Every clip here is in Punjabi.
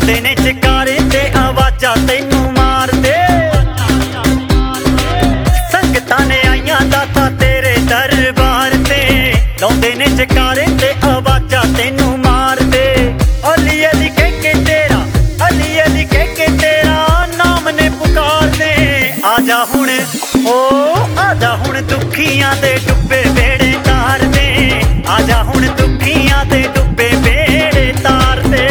ਲਾਉਂਦੇ ਨੇ ਚਕਾਰੇ ਤੇ ਆਵਾਜ਼ਾਂ ਤੈਨੂੰ ਮਾਰਦੇ। ਸੰਗਤਾਂ ਨੇ ਆਈਆਂ ਦਾਤਾ ਤੇਰੇ ਦਰਬਾਰ ਤੇ, ਲਾਉਂਦੇ ਨੇ ਚਕਾਰੇ ਤੇ ਆਵਾਜ਼ਾਂ ਤੈਨੂੰ ਮਾਰਦੇ। ਅਲੀ ਅਲੀ ਕਹਿ ਕੇ ਤੇਰਾ, ਅਲੀ ਅਲੀ ਕਹਿ ਕੇ ਤੇਰਾ ਨਾਮ ਨੇ ਪੁਕਾਰਦੇ। ਆਜਾ ਹੁਣ ਆਜਾ ਹੁਣ ਦੁਖੀਆਂ ਦੇ ਡੁੱਬੇ ਬੇੜੇ ਤਾਰਦੇ। ਆਜਾ ਹੁਣ ਦੁਖੀਆਂ ਦੇ ਡੁੱਬੇ ਬੇੜੇ ਤਾਰਦੇ।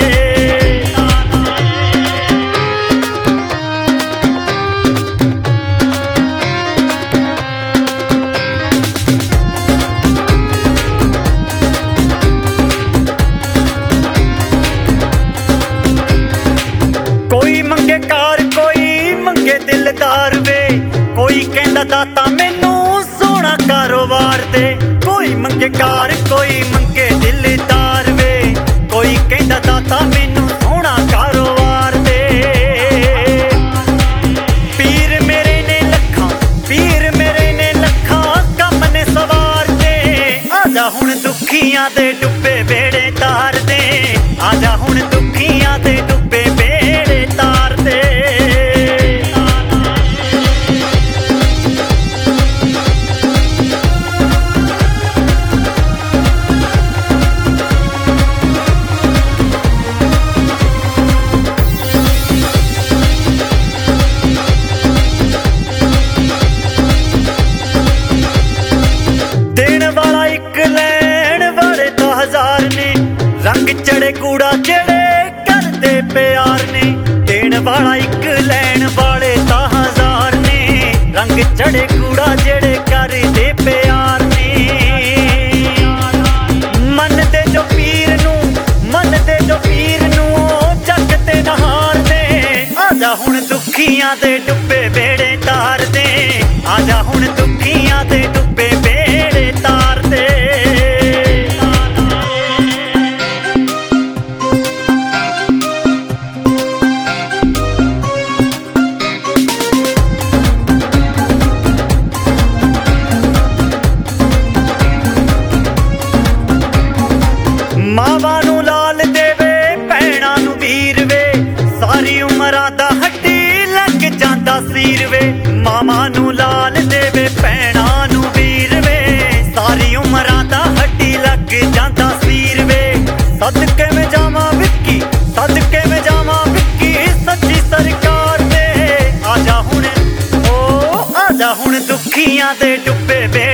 ਕੋਈ ਮੰਗੇ ਕਾਰ ਕੋਈ ਮੰਗੇ ਦਿਲਦਾਰ ਵੇ, ਕੋਈ ਕਹਿੰਦਾ ਦਾਤਾ ਮੈਨੂੰ ਸੋਹਣਾ ਕਾਰੋਬਾਰ ਦੇ। ਕੋਈ ਮੰਗੇ ਕਾਰ ਕੋਈ ਮੰਗੇ ਦਿਲਦਾਰ ਵੇ, ਕੋਈ ਕਹਿੰਦਾ ਦਾਤਾ ਮੈਨੂੰ ਸੋਹਣਾ ਕਾਰੋਬਾਰ ਦੇ। ਪੀਰ ਮੇਰੇ ਨੇ ਲੱਖਾਂ, ਪੀਰ ਮੇਰੇ ਨੇ ਲੱਖਾਂ ਕੰਮ ਨੇ ਸਵਾਰਦੇ। ਆਜਾ ਹੁਣ ਦੁਖੀਆਂ ਦੇ ਡੁੱਬੇ ਬੇੜੇ ਤਾਰਦੇ। ਆਜਾ ਹੁਣ ਦੁਖੀਆਂ ਦੇ ਡੁੱਬੇ ਬੇੜੇ ਤਾਰਦੇ। ਦੇਣ ਵਾਲਾ ਇੱਕ ਲੈਣ ਵਾਲੇ ਤਾਂ ਹਜ਼ਾਰ ਨੇ, ਰੰਗ ਚੜੇ ਕੂੜਾ ਜਿਹੜੇ ਕਰਦੇ ਪਿਆਰ ਨੇ। ਦੇਣ ਵਾਲਾ ਇੱਕ ਲੈਣ ਵਾਲੇ ਤਾਂ ਹਜ਼ਾਰ ਨੇ, ਰੰਗ ਚੜੇ ਕੂੜਾ ਜਿਹੜੇ ਕਰਦੇ ਪਿਆਰ ਨੇ। ਮੰਨਦੇ ਜੋ ਪੀਰ ਨੂੰ, ਮੰਨਦੇ ਜੋ ਪੀਰ ਨੂੰ ਜੱਗ ਤੇ ਨਹਾਰਦੇ। ਆਜਾ ਹੁਣ ਦੁਖੀਆਂ ਦੇ ਡੁੱਬੇ ਬੇੜੇ ਤਾਰਦੇ। ਆਜਾ ਹੁਣ ਦੁਖੀਆਂ ਦੇ ਡੁੱਬੇ ਬੇੜੇ ਤਾਰਦੇ। ਮਾਵਾਂ ਨੂੰ ਲਾਲ ਦੇਵੇ ਭੈਣਾਂ ਨੂੰ ਵੀਰ ਵੇ, ਸਾਰੀ ਉਮਰਾਂ ਦਾ ਹੱਡੀ ਲੱਗ ਜਾਂਦਾ ਸੀਰ ਵੇ। ਮਾਵਾਂ ਨੂੰ ਲਾਲ ਦੇਵੇ ਭੈਣਾਂ ਨੂੰ ਵੀਰ ਵੇ, ਸਾਰੀ ਉਮਰਾਂ ਦਾ ਹੱਡੀ ਲੱਗ ਜਾਂਦਾ ਸੀਰ ਵੇ। ਸਦਕੇ ਮੈਂ ਜਾਵਾਂ ਵਿੱਕੀ, ਸਦਕੇ ਮੈਂ ਜਾਵਾਂ ਵਿੱਕੀ ਸੱਚੀ ਸਰਕਾਰ ਦੇ। ਆਜਾ ਹੁਣ ਆਜਾ ਹੁਣ ਦੁਖੀਆਂ ਦੇ ਡੁੱਬੇ